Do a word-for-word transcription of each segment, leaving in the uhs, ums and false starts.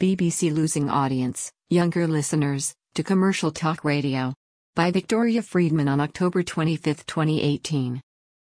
B B C losing audience, younger listeners, to commercial talk radio. By Victoria Friedman on October twenty-fifth, twenty eighteen.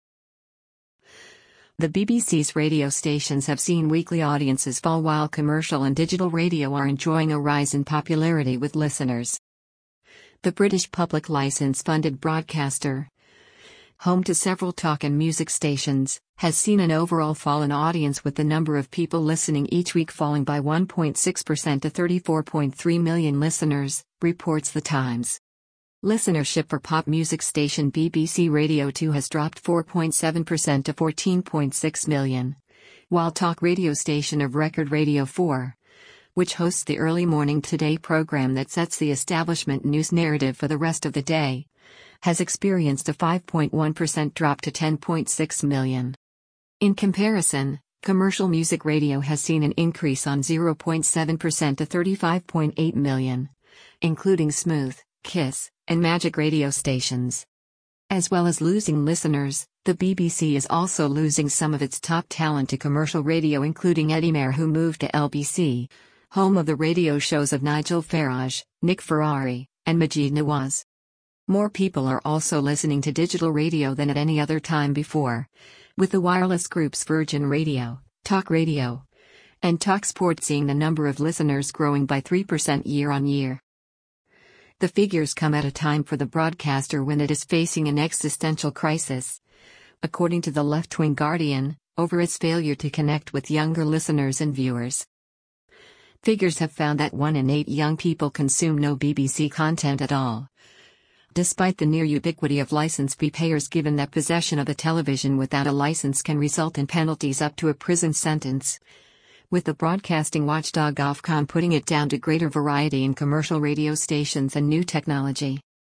The B B C's radio stations have seen weekly audiences fall while commercial and digital radio are enjoying a rise in popularity with listeners. The British public license-funded broadcaster, home to several talk and music stations, has seen an overall fall in audience, with the number of people listening each week falling by one point six percent to thirty-four point three million listeners, reports The Times. Listenership for pop music station B B C Radio two has dropped four point seven percent to fourteen point six million, while talk radio station of record Radio four, which hosts the Early Morning Today program that sets the establishment news narrative for the rest of the day, has experienced a five point one percent drop to ten point six million. In comparison, commercial music radio has seen an increase on zero point seven percent to thirty-five point eight million, including Smooth, Kiss, and Magic radio stations. As well as losing listeners, the B B C is also losing some of its top talent to commercial radio, including Eddie Mair, who moved to L B C, home of the radio shows of Nigel Farage, Nick Ferrari, and Majid Nawaz. More people are also listening to digital radio than at any other time before, with the wireless groups Virgin Radio, Talk Radio, and TalkSport seeing the number of listeners growing by three percent year on year. The figures come at a time for the broadcaster when it is facing an existential crisis, according to the left-wing Guardian, over its failure to connect with younger listeners and viewers. Figures have found that one in eight young people consume no B B C content at all, despite the near ubiquity of license fee payers, given that possession of a television without a license can result in penalties up to a prison sentence, with the broadcasting watchdog Ofcom putting it down to greater variety in commercial radio stations and new technology.